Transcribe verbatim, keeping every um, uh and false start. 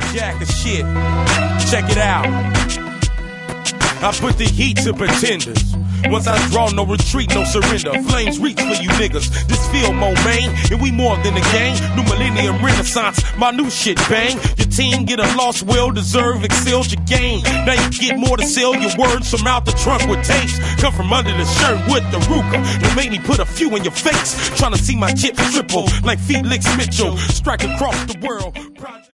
jack of shit. Check it out. I put the heat to pretenders. Once I draw, no retreat, no surrender. Flames reach for you niggas. This field more main, and we more than a gang. New millennium renaissance, my new shit bang. Your team get a loss, well deserved, excelled your game. Now you get more to sell your words from out the trunk with tapes. Come from under the shirt with the Ruger. That made me put a few in your face. Trying to see my chips triple like Felix Mitchell. Strike across the world.